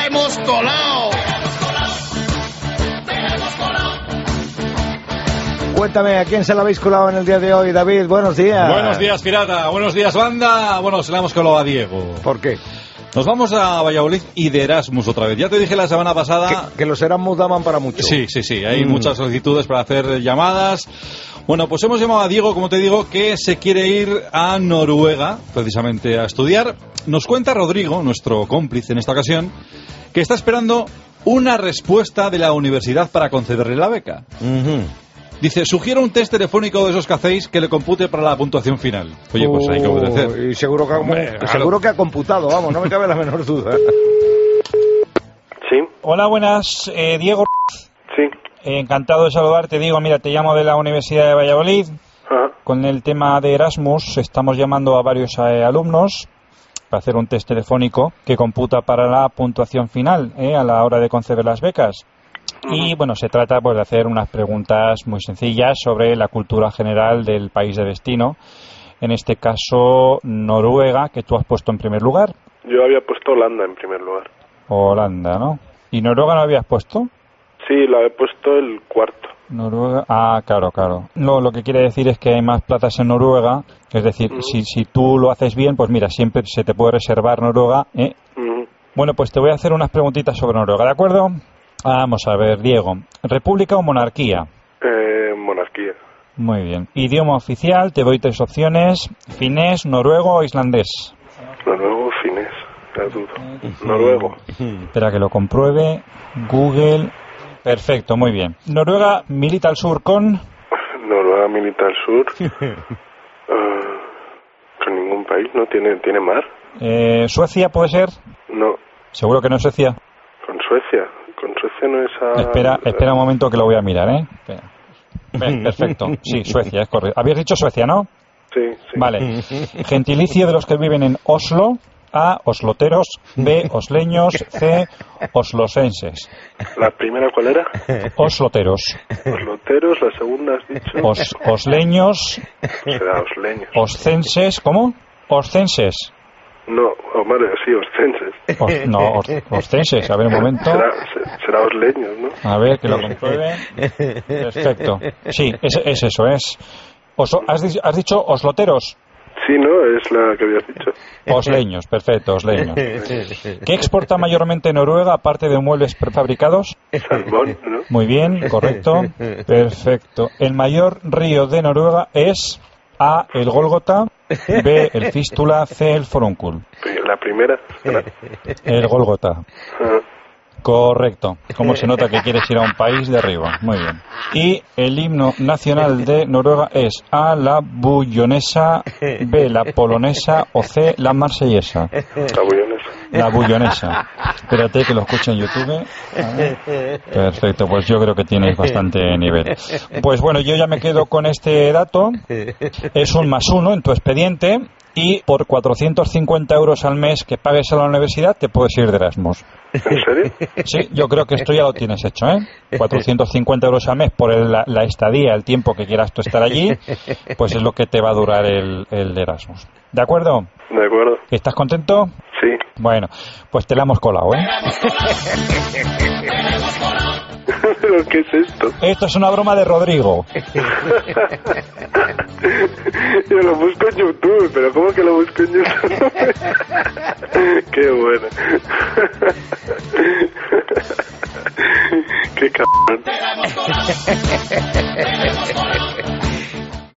hemos colado! Cuéntame, ¿a quién se la habéis colado en el día de hoy, David? Buenos días. Buenos días, pirata. Buenos días, banda. Bueno, se la hemos colado a Diego. ¿Por qué? Nos vamos a Valladolid y de Erasmus otra vez. Ya te dije la semana pasada... Que los Erasmus daban para mucho. Sí. Hay muchas solicitudes para hacer llamadas. Bueno, pues hemos llamado a Diego, como te digo, que se quiere ir a Noruega, precisamente a estudiar. Nos cuenta Rodrigo, nuestro cómplice en esta ocasión, que está esperando una respuesta de la universidad para concederle la beca. Dice, sugiero un test telefónico de esos que hacéis que le compute para la puntuación final. Oye, pues hay que obedecer. Y seguro que ha computado, vamos, no me cabe la menor duda. Sí. Hola, buenas, Diego. Sí. Encantado de saludarte, Diego. Mira, te llamo de la Universidad de Valladolid. Ajá. Con el tema de Erasmus, estamos llamando a varios alumnos para hacer un test telefónico que computa para la puntuación final, a la hora de conceder las becas. Y bueno, se trata pues de hacer unas preguntas muy sencillas sobre la cultura general del país de destino. En este caso, Noruega, que tú has puesto en primer lugar. Yo había puesto Holanda en primer lugar. Holanda, ¿no? ¿Y Noruega no habías puesto? Sí, la he puesto el cuarto. Noruega, claro. No, lo que quiere decir es que hay más plazas en Noruega, es decir, si tú lo haces bien, pues mira, siempre se te puede reservar Noruega, ¿eh? Bueno, pues te voy a hacer unas preguntitas sobre Noruega, ¿de acuerdo? Vamos a ver, Diego, ¿república o monarquía? Monarquía. Muy bien. Idioma oficial, te doy 3 opciones, finés, noruego o islandés. Noruego, finés, la dudo. Noruego. Espera que lo compruebe, Google... Perfecto, muy bien. Noruega milita al sur con... Noruega milita al sur. Con ningún país, ¿no? ¿Tiene mar? ¿Suecia puede ser? No. ¿Seguro que no es Suecia? Con Suecia. Con Suecia no es a... Espera un momento que lo voy a mirar, ¿eh? Perfecto. Sí, Suecia, es correcto. ¿Habías dicho Suecia, no? Sí. Vale. Gentilicio de los que viven en Oslo. A, osloteros. B, osleños. C, oslosenses. ¿La primera cuál era? Osloteros. Osloteros, la segunda has dicho. Osleños. Será osleños. Oscenses, ¿cómo? Oscenses. No, Omar, sí, oscenses. Oscenses, a ver un momento. Será osleños, ¿no? A ver, que lo compruebe. Perfecto. Sí, es eso, es. ¿Has dicho osloteros? Sí, no, es la que habías dicho. Osleños, perfecto, osleños. ¿Qué exporta mayormente Noruega aparte de muebles prefabricados? Salmón, ¿no? Muy bien, correcto. Perfecto. El mayor río de Noruega es A, el Gólgota, B, el Fístula, C, el Forúncul. La primera. El Gólgota. Correcto. Como se nota que quieres ir a un país de arriba. Muy bien. Y el himno nacional de Noruega es A, la bullonesa, B, la polonesa o C, la marsellesa. La bullonesa. La bullonesa. Espérate que lo escuche en YouTube. Perfecto, pues yo creo que tienes bastante nivel. Pues bueno, yo ya me quedo con este dato. Es un +1 en tu expediente. Y por 450 euros al mes que pagues a la universidad te puedes ir de Erasmus. ¿En serio? Sí, yo creo que esto ya lo tienes hecho, ¿eh? 450 euros al mes por la estadía, el tiempo que quieras tú estar allí, pues es lo que te va a durar el Erasmus. ¿De acuerdo? De acuerdo. ¿Estás contento? Sí. Bueno, pues te la hemos colado, ¿eh? ¿Pero qué es esto? Esto es una broma de Rodrigo. Yo lo busco en YouTube, pero ¿cómo que lo busco en YouTube? Qué bueno. Qué cabrón.